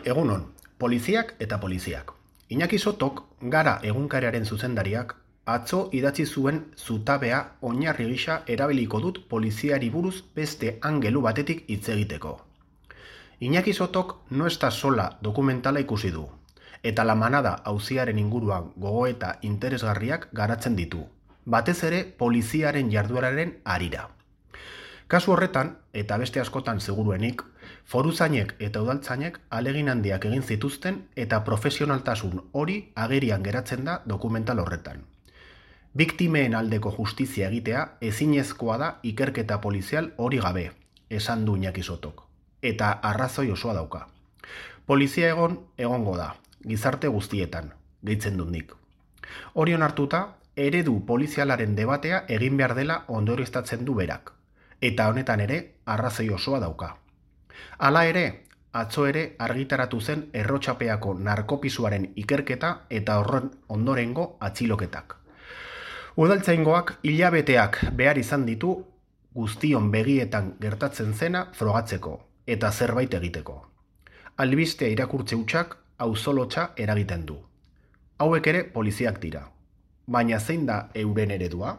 Egunon, poliziak eta poliziak. Iñaki Sotok, Gara egunkariaren zuzendariak, atzo idatzi zuen zutabea oinarri gisa erabiliko dut poliziari buruz beste angelu batetik hitz egiteko. Iñaki Sotok no está sola dokumentala ikusi du, eta La Manada auziaren inguruan gogoeta interesgarriak garatzen ditu, batez ere poliziaren jardueraren harira. Kasu horretan, eta beste askotan seguruenik, foruzainek eta udaltzainek ahalegin handiak egin zituzten eta profesionaltasun hori agerian geratzen da dokumental horretan. Biktimeen aldeko justizia egitea ezinezkoa da ikerketa polizial hori gabe, esan du Iñaki Sotok, eta arrazoi osoa dauka. Polizia egongo da, gizarte guztietan, gehitzen dut nik. Hori onartuta, eredu polizialaren debatea egin behar dela ondorioztatzen du berak, eta honetan ere arrazoi osoa dauka. Hala ere, atzo ere argitaratu zen Errotxapeako narkopisuaren ikerketa eta horren ondorengo atxiloketak. Udaltzaingoak hilabeteak behar izan ditu guztion begietan gertatzen zena frogatzeko eta zerbait egiteko. Albistea irakurtze hutsak auzolotsa eragiten du. Hauek ere poliziak dira. Baina zein da euren eredua?